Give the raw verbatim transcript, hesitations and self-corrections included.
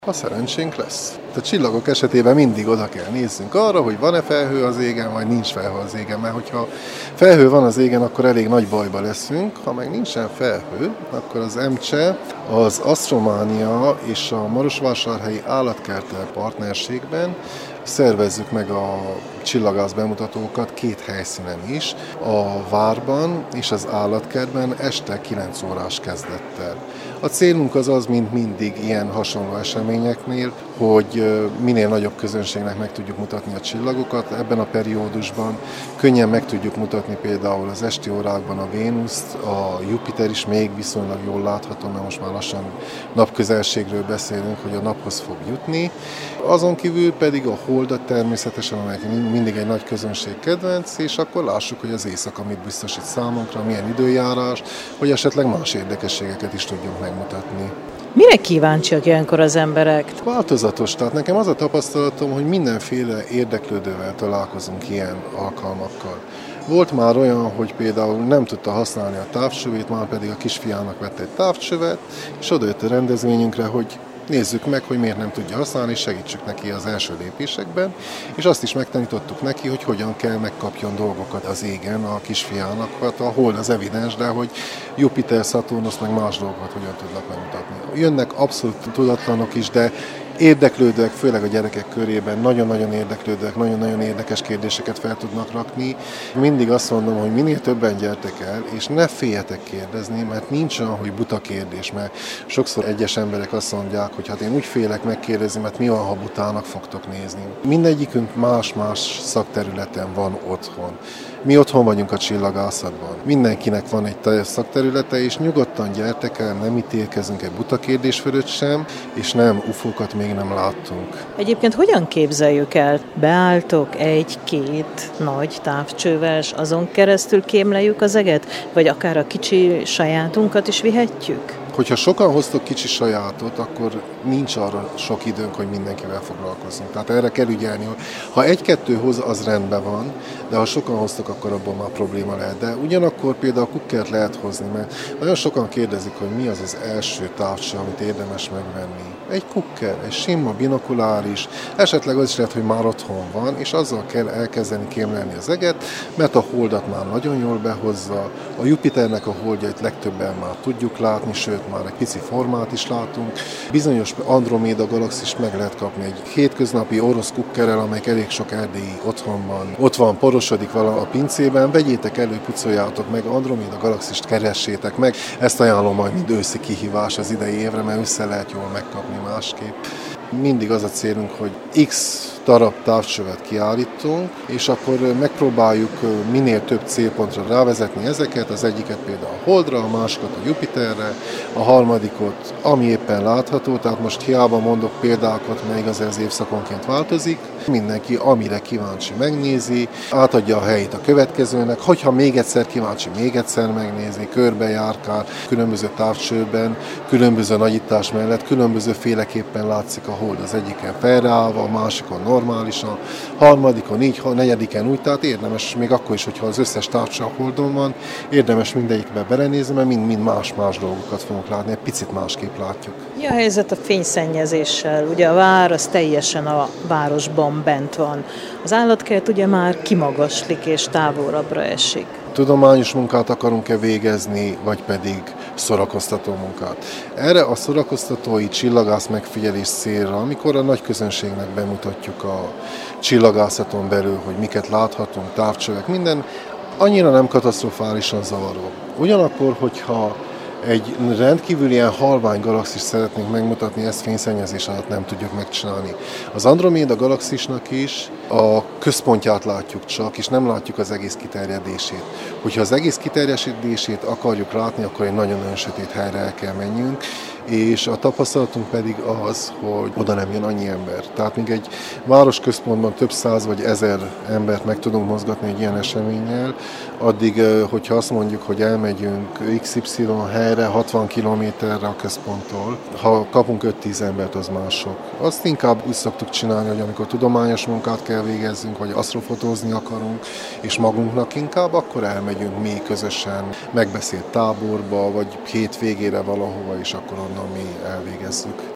Ha szerencsénk lesz. A csillagok esetében mindig oda kell nézzünk arra, hogy van-e felhő az égen, vagy nincs felhő az égen. Mert hogyha felhő van az égen, akkor elég nagy bajba leszünk. Ha meg nincsen felhő, akkor az EMCSE, az Asztrománia és a Marosvásárhelyi Állatkerttel partnerségben szervezzük meg a csillagász bemutatókat két helyszínen is, a várban és az állatkertben este kilenc órás kezdettel. A célunk az az, mint mindig ilyen hasonló eseményeknél, hogy minél nagyobb közönségnek meg tudjuk mutatni a csillagokat. Ebben a periódusban könnyen meg tudjuk mutatni például az esti órákban a Vénuszt, a Jupiter is még viszonylag jól látható, mert most már lassan napközelségről beszélünk, hogy a naphoz fog jutni. Azon kívül pedig a Holdat természetesen, amely mindig egy nagy közönség kedvenc, és akkor lássuk, hogy az éjszaka mit biztosít számunkra, milyen időjárás, hogy esetleg más érdekességeket is tudjunk megmutatni. Mire kíváncsiak ilyenkor az emberek? Változatos, tehát nekem az a tapasztalatom, hogy mindenféle érdeklődővel találkozunk ilyen alkalmakkal. Volt már olyan, hogy például nem tudta használni a távcsövét, már pedig a kisfiának vett egy távcsövet, és odajött a rendezvényünkre, hogy nézzük meg, hogy miért nem tudja használni, és segítsük neki az első lépésekben, és azt is megtanítottuk neki, hogy hogyan kell megkapjon dolgokat az égen a kisfiának. Hát a Hold az evidens, de hogy Jupiter, Szaturnusz meg más dolgokat hogyan tudnak megmutatni. Jönnek abszolút tudatlanok is, de érdeklődőek, főleg a gyerekek körében, nagyon-nagyon érdeklődőek, nagyon-nagyon érdekes kérdéseket fel tudnak rakni. Mindig azt mondom, hogy minél többen gyertek el, és ne féljetek kérdezni, mert nincs olyan, hogy buta kérdés, mert sokszor egyes emberek azt mondják, hogy hát én úgy félek megkérdezni, mert mi van, ha butának fogtok nézni. Mindegyikünk más-más szakterületen van otthon. Mi otthon vagyunk a csillagászatban. Mindenkinek van egy teljes szakterülete, és nyugodtan gyertek el, nem ítélkezünk egy buta kérdés fölött sem, és nem ufókat még nem láttunk. Egyébként hogyan képzeljük el? Beálltok egy-két nagy távcsővel, és azon keresztül kémleljük az eget? Vagy akár a kicsi sajátunkat is vihetjük? Hogyha sokan hoztok kicsi sajátot, akkor nincs arra sok időnk, hogy mindenkivel foglalkozzunk. Tehát erre kell ügyelni. Ha egy-kettő hoz, az rendben van, de ha sokan hoztok, akkor abban már probléma lehet. De ugyanakkor például a kukkert lehet hozni, mert nagyon sokan kérdezik, hogy mi az az első távcső, amit érdemes megvenni. Egy kukker, egy sima, binokuláris, esetleg az is lehet, hogy már otthon van, és azzal kell elkezdeni kémlelni az eget, mert a Holdat már nagyon jól behozza, a Jupiternek a holdjait legtöbben már tudjuk látni, sőt már egy pici formát is látunk. Bizonyos Androméda galaxist meg lehet kapni egy hétköznapi orosz kukkerrel, amelyik elég sok erdélyi otthon van. Ott van, porosodik vala a pincében, vegyétek elő, pucoljátok meg, Androméda galaxist keressétek meg. Ezt ajánlom majd, mint őszi kihívás az idei évre, mert össze lehet jól megkapni másképp. Mindig az a célunk, hogy X darab távcsövet kiállítunk, és akkor megpróbáljuk minél több célpontra rávezetni ezeket, az egyiket például a Holdra, a másikat a Jupiterre, a harmadikot, ami éppen látható, tehát most hiába mondok példákat, mert igaz ez évszakonként változik. Mindenki, amire kíváncsi, megnézi, átadja a helyét a következőnek, hogyha még egyszer kíváncsi, még egyszer megnézi, körbejárkál, különböző távcsőben, különböző nagyítás mellett, különböző féleképpen látszik a Hold, az egyiken felreállva, a másikon normálisan, harmadikon így, a negyediken úgy, tehát érdemes, még akkor is, hogyha az összes távcső a Holdon van, érdemes mindegyikbe belenézni, mert mind-mind más-más dolgokat fogunk látni, egy picit másképp látjuk. Mi a helyzet a fényszennyezéssel? Ugye a vár az teljesen a városban bent van. Az állatkert ugye már kimagaslik és távolabbra esik. Tudományos munkát akarunk-e végezni, vagy pedig szórakoztató munkát. Erre a szórakoztatói csillagász megfigyelés célra, amikor a nagy közönségnek bemutatjuk a csillagászaton belül, hogy miket láthatunk, távcsövek, minden annyira nem katasztrofálisan zavaró. Ugyanakkor, hogyha egy rendkívül ilyen halvány galaxist szeretnénk megmutatni, ezt fényszennyezés alatt nem tudjuk megcsinálni. Az Androméda galaxisnak is a központját látjuk csak, és nem látjuk az egész kiterjedését. Hogyha az egész kiterjedését akarjuk látni, akkor egy nagyon-nagyon sötét helyre el kell menjünk, és a tapasztalatunk pedig az, hogy oda nem jön annyi ember. Tehát még egy városközpontban több száz vagy ezer embert meg tudunk mozgatni egy ilyen eseménnyel, addig, hogyha azt mondjuk, hogy elmegyünk iksz ipszilon helyre, hatvan kilométerre a központtól, ha kapunk öt-tíz embert, az már sok. Azt inkább úgy szoktuk csinálni, hogy amikor tudományos munkát kell végezzünk, vagy asztrofotózni akarunk, és magunknak inkább, akkor elmegyünk mi közösen megbeszélt táborba, vagy hétvégére valahova, és akkor onnan mi elvégezzük.